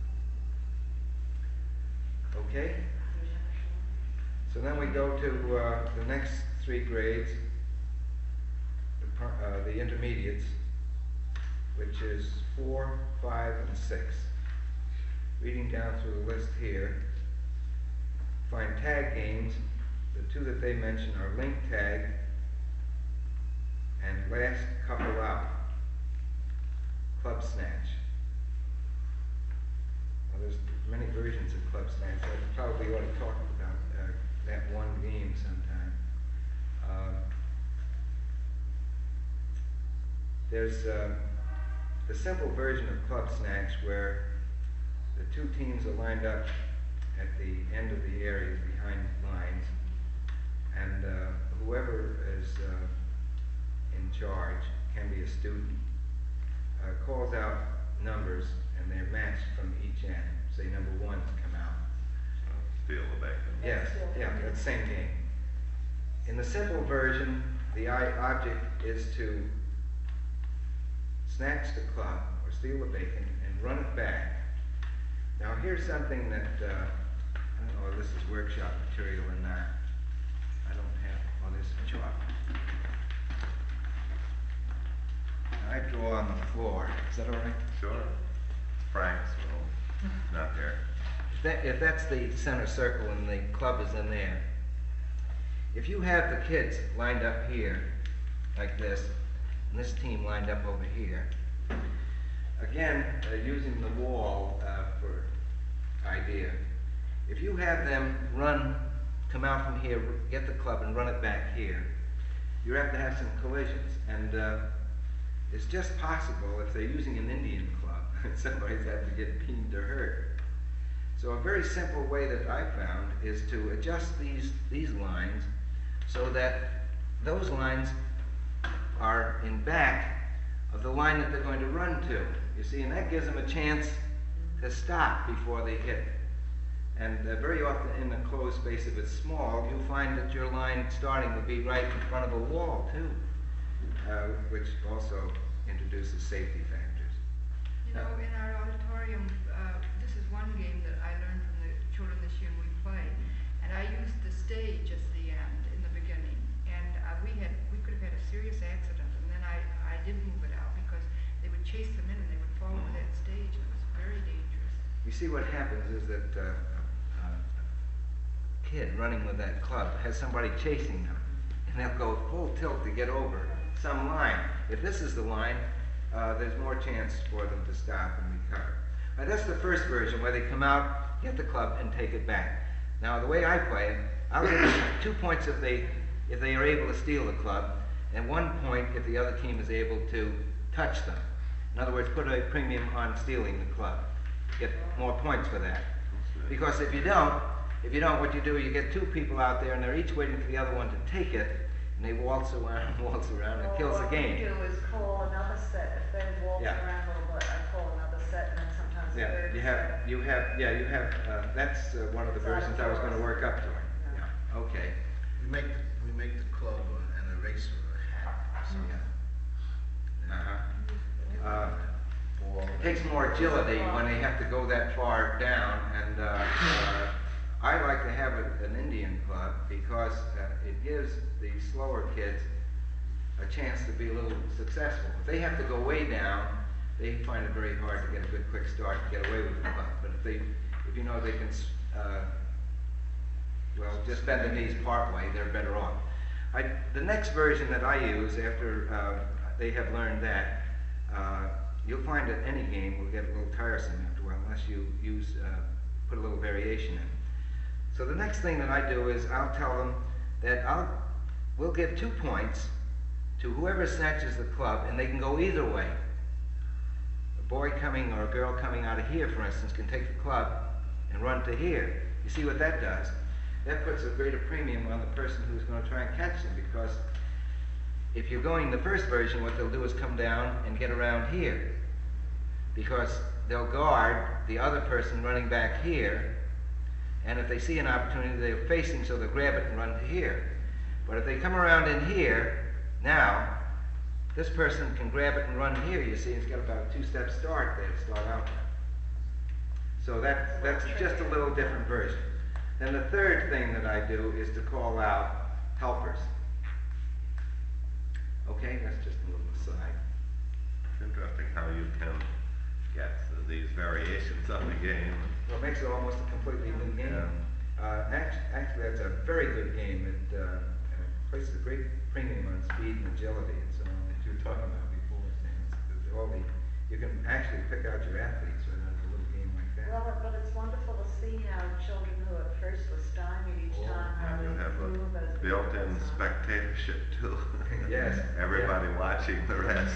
Okay? do. Yeah, sure. So then we go to uh, the next three grades, the, par- uh, the intermediates, which is four, five, and six. Reading down through the list here, find tag games. The two that they mention are link tag And last couple out, club snatch. Well, there's many versions of club snatch. I probably ought to talk about uh, that one game sometime. Uh, there's uh, the simple version of club snatch where the two teams are lined up at the end of the areas behind lines, and uh, whoever is uh, in charge, can be a student, uh, calls out numbers, and they're matched from each end. Say number one's come out. Steal the bacon. Yes, yeah, that's the same game. In the simple version, the I object is to snatch the club or steal the bacon and run it back. Now here's something that, uh, I don't know if this is workshop material or not. I don't have, well, this is chalk. I draw on the floor. Is that all right? Sure. Frank's will not there. If, that, if that's the center circle and the club is in there, if you have the kids lined up here, like this, and this team lined up over here, again, uh, using the wall uh, for idea, if you have them run, come out from here, get the club and run it back here, you have to have some collisions. And uh, it's just possible if they're using an Indian club, somebody's had to get beamed or hurt. So a very simple way that I found is to adjust these, these lines so that those lines are in back of the line that they're going to run to. You see, and that gives them a chance to stop before they hit. And uh, very often in the closed space, if it's small, you'll find that your line starting will be right in front of a wall too, uh, which also introduces safety factors. You know, in our auditorium, uh, this is one game that I learned from the children this year we play, and I used the stage as the end in the beginning, and uh, we had we could have had a serious accident, and then I, I did move it out because they would chase them in and they would fall over that stage, and it was very dangerous. You see, what happens is that uh, a, a kid running with that club has somebody chasing them, and they'll go full tilt to get over some line. If this is the line, uh, there's more chance for them to stop and recover. Now, that's the first version where they come out, get the club, and take it back. Now, the way I play it, I'll give them two points if they if they are able to steal the club, and one point if the other team is able to touch them. In other words, put a premium on stealing the club. Get more points for that. Because if you don't, if you don't, what you do, you get two people out there, and they're each waiting for the other one to take it, and they waltz around, waltz around, and it kills the game. What we do is call another set. If they walk Yeah. around a little bit, I call another set, and then sometimes a Yeah, third you have, set. you have, yeah, you have, uh, that's uh, one of the It's out versions of I was going to doors. work up to. Yeah. Yeah, okay. We make, the- we make the club an eraser, a hat, or something. Uh-huh. Uh, Ball. It takes more agility when they have to go that far down, and uh, uh, I like to have a, an Indian club because uh, it gives the slower kids a chance to be a little successful. If they have to go way down, they find it very hard to get a good quick start and get away with the club. But if they, if you know they can, uh, well, just bend the knees part way, they're better off. I, the next version that I use after uh, they have learned that, uh, you'll find that any game will get a little tiresome after a while unless you use, uh, put a little variation in. So the next thing that I do is I'll tell them that I'll, we'll give two points to whoever snatches the club, and they can go either way. A boy coming or a girl coming out of here, for instance, can take the club and run to here. You see what that does? That puts a greater premium on the person who's going to try and catch them, because if you're going the first version, what they'll do is come down and get around here, because they'll guard the other person running back here, and if they see an opportunity, they're facing, so they'll grab it and run to here. But if they come around in here, now, this person can grab it and run here. You see, it's got about a two-step start there to start out with. So that, that's just a little different version. Then the third thing that I do is to call out helpers. Okay, that's just a little aside. It's interesting how you can get these variations of the game. Well, it makes it almost a completely new game. Yeah. Uh, actually, actually, that's a very good game. It, uh, uh, places a great premium on speed and agility and so on that you were talking about before, Stan. It's- it's all the, you can actually pick out your athletes right out of a little game like that. Well, but it's wonderful to see how children who at first were stymied each Oh, time, how they You have improve as a the built-in year goes on. spectatorship too. Yes, Everybody yeah. watching the rest.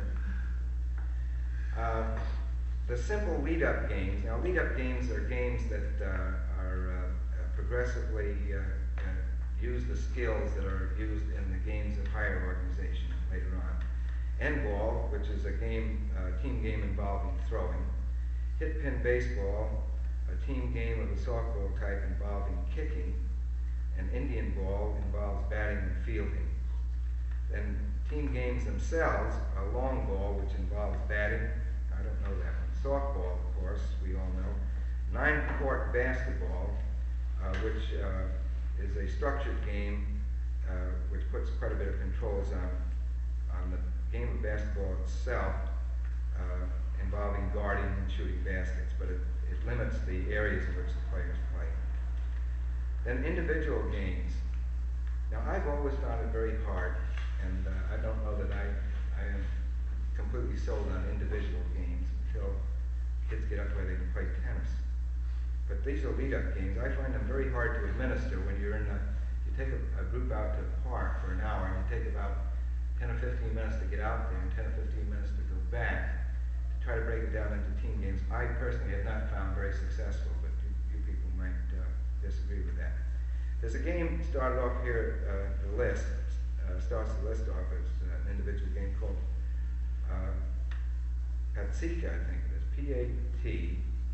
Uh, the simple lead-up games. Now, lead-up games are games that uh, are uh, uh, progressively uh, uh, use the skills that are used in the games of higher organization later on. N-ball, which is a game, uh, team game involving throwing. Hit-pin baseball, a team game of the softball type involving kicking. And Indian ball involves batting and fielding. Then team games themselves are long ball, which involves batting. I don't know that one. Softball, of course, we all know. Nine-court basketball, uh, which uh, is a structured game uh, which puts quite a bit of controls on, on the game of basketball itself, uh, involving guarding and shooting baskets, but it, it limits the areas in which the players play. Then individual games. Now, I've always found it very hard, and uh, I don't know that I, I am completely sold on individual games until kids get up where they can play tennis. But these are lead-up games. I find them very hard to administer when you're in a, you take a, a group out to the park for an hour, and you take about ten or fifteen minutes to get out there, and ten or fifteen minutes to go back, to try to break it down into team games. I personally have not found very successful, but you, you people might uh, disagree with that. There's a game started off here, uh, the list, uh, starts the list off as uh, an individual game called uh, Patsika, I think it is, P A T,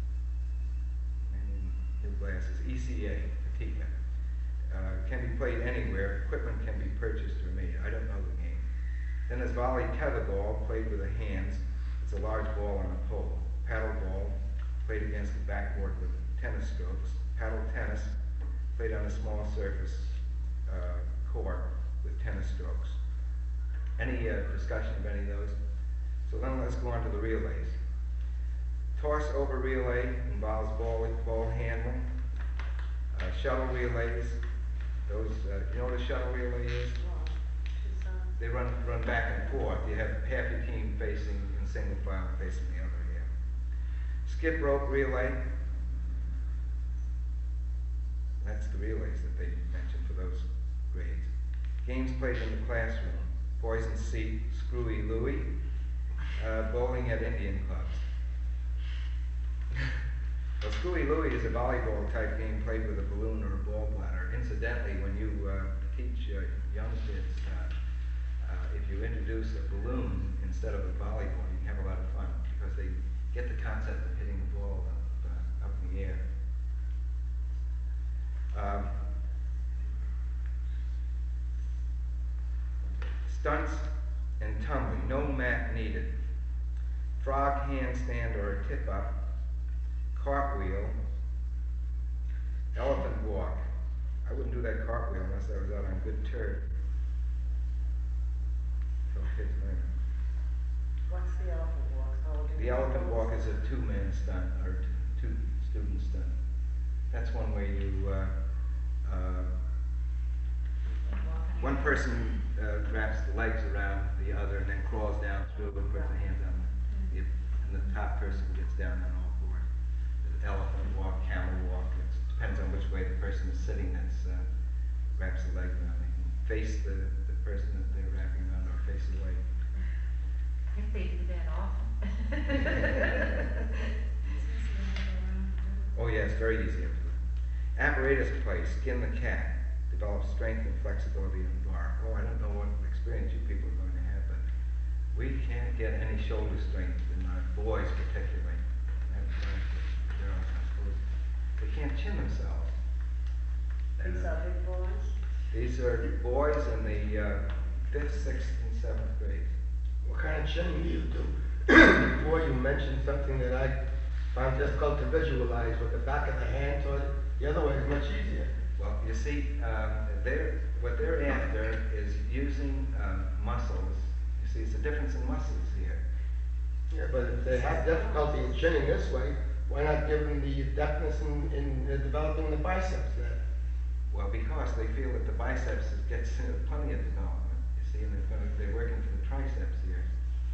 and new glasses, E C A, Patika. Uh, can be played anywhere, equipment can be purchased or made. I don't know the game. Then there's volley tetherball, played with the hands. It's a large ball on a pole. Paddle ball, played against the backboard with tennis strokes. Paddle tennis, played on a small surface uh, court with tennis strokes. Any uh, discussion of any of those? So then let's go on to the relays. Toss over relay involves ball, ball handling. Uh, shuttle relays, those, uh, you know what a shuttle relay is? Well, she's, um, They run, run back and forth. You have half your team facing in single file facing the other half. Skip rope relay. That's the relays that they mentioned for those grades. Games played in the classroom. Poison seat, Screwy Louie, uh, bowling at Indian clubs. Well, Screwy Louie is a volleyball type game played with a balloon or a ball bladder. Incidentally, when you uh, teach uh, young kids, uh, uh, if you introduce a balloon instead of a volleyball, you can have a lot of fun because they get the concept of hitting the ball up, uh, up in the air. Um, stunts and tumbling, no mat needed. Frog handstand or a tip-up, cartwheel, elephant walk. I wouldn't do that cartwheel unless I was out on good turf. So kids learn. what's the elephant walk? Holding The elephant balls? walk is a two-man stunt, or t- two student stunt. That's one way you, uh, uh, one person uh, wraps the legs around the other and then crawls down through and puts the hands on the, and the top person gets down on all fours. The elephant walk, camel walk, it depends on which way the person is sitting that's, uh, wraps the legs around. They can face the, the person that they're wrapping around or face away. If they do that often. Oh yeah, it's very easy. Apparatus play, skin the cat, develop strength and flexibility in the bar. Oh, I don't know what experience you people are going to have, but we can't get any shoulder strength in our boys particularly. And girls, I suppose. They can't chin themselves. And, These uh, are big boys. These are boys in the uh, fifth, sixth, and seventh grades. What kind of chinning do you do? Before you mentioned something that I found difficult to visualize with the back of the hand toward the other way is much easier. Well, you see, um, they're, what they're after is using um, muscles. You see, it's a difference in muscles here. Yeah, but if they have difficulty in chinning this way, why not give them the deftness in, in uh, developing the biceps then? Well, because they feel that the biceps is- gets uh, plenty of development, you see, and they're, gonna, they're working for the triceps here.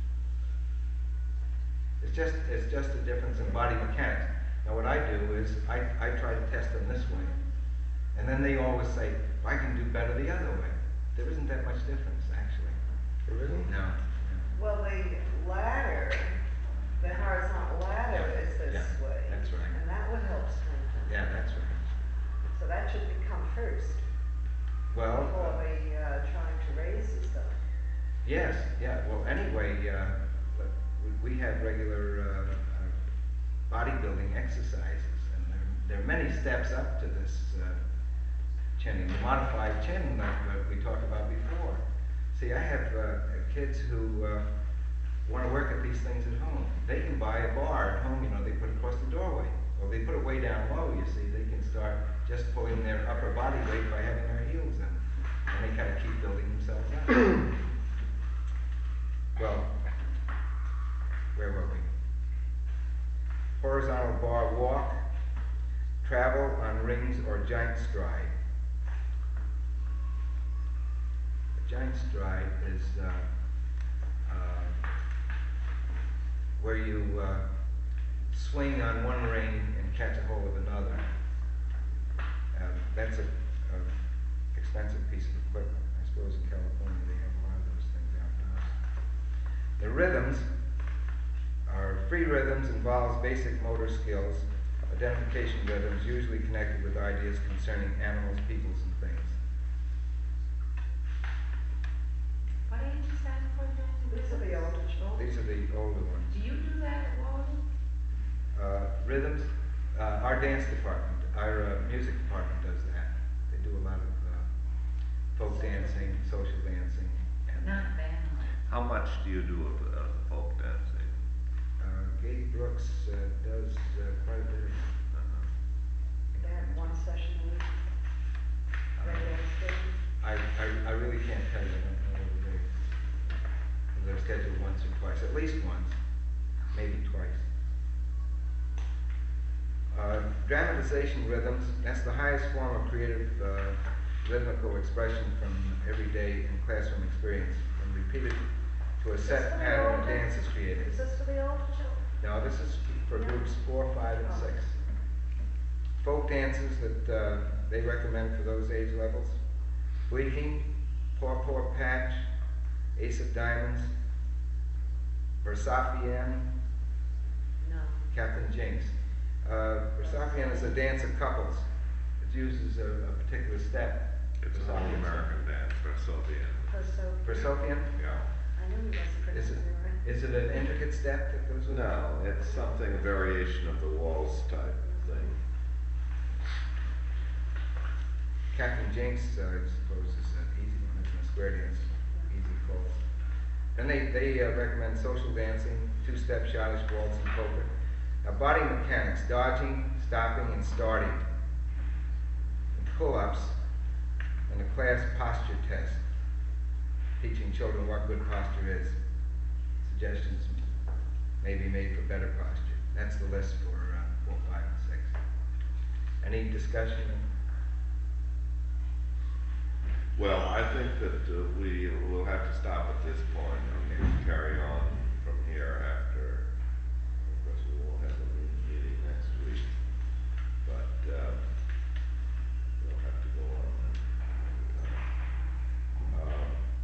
It's just, it's just a difference in body mechanics. Now what I do is, I, I try to test them this way. And then they always say, I can do better the other way. There isn't that much difference, actually. There isn't? No. Well, the ladder, the horizontal ladder Yeah, is this yeah, way. that's right. And that would help strengthen. Yeah, that's right. So that should become first, Well, before we, uh, trying to raise the stuff. yes, yeah, well, anyway, uh, but we, we have regular, uh, uh, bodybuilding exercises, and there, there are many steps up to this, uh, chinning, the modified chin that, that we talked about before. See, I have, uh, kids who, uh, wanna work at these things at home. They can buy a bar at home, you know, they put it across the doorway, or they put it way down low, you see, they can start just pulling their upper body weight by having their heels in, and they kind of keep building themselves up. Well, where were we? Horizontal bar walk, travel on rings or giant stride. A giant stride is uh, uh, where you uh, swing on one ring and catch a hold of another. Uh, that's a, a expensive piece of equipment. I suppose in California they have a lot of those things outdoors. The rhythms are free rhythms, involves basic motor skills, identification rhythms, usually connected with ideas concerning animals, peoples, and things. What age is that for, John? These are the older children. These are the older ones. Do you do that at Walden? Uh, rhythms, uh, our dance department, our uh, music department does that. They do a lot of uh, folk dancing, social dancing, and Not band. How much do you do of, of the folk dancing? uh, Katie Brooks uh, does uh, quite a bit of Uh-huh. They have one session a week. Regular schedule. I, I, I really can't tell you, I don't know whether they, whether they're scheduled once or twice, at least once, maybe twice. Uh, dramatization rhythms, that's the highest form of creative uh, rhythmical expression from everyday and classroom experience, from repeated to a set pattern of dance is created. Is this for the older children? No, this is for groups four, five, and six. Folk dances that uh, they recommend for those age levels: Bleaking, Poor Poor Patch, Ace of Diamonds, Versafien, No. Captain Jinx. Uh, Versafien is a dance of couples. It uses a, a particular step. It's an Versafien. all-American dance for Sylvia. Versopia. Versafien? Yeah. I knew he wasn't Is it, pronouncing it right. is it an intricate step that goes with it? No, it's something, a variation of the waltz type thing. Captain Jinx, uh, I suppose, is an easy one, isn't it? Square dance, easy calls. Then they, they uh, recommend social dancing, two-step, Scottish waltz, and polka. Now, body mechanics, dodging, stopping, and starting, and pull-ups, and a class posture test, teaching children what good posture is. Suggestions may be made for better posture. That's the list for uh, four, five, and six. Any discussion? Well, I think that uh, we will have to stop at this point and carry on from here after, of course, we won't have a meeting next week, but uh, we'll have to go on another time.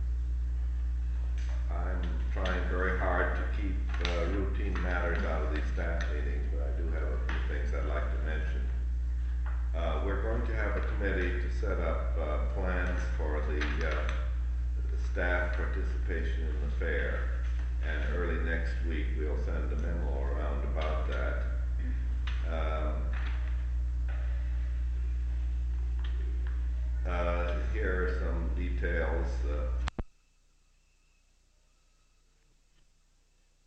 Um, I'm trying very hard to keep uh, routine matters out of these staff meetings, but I do have a few things I'd like to mention. Uh, we're going to have a committee to set up uh, plans for the, uh, the staff participation in the fair. And early next week, we'll send a memo around about that. Um, uh, here are some details. Uh,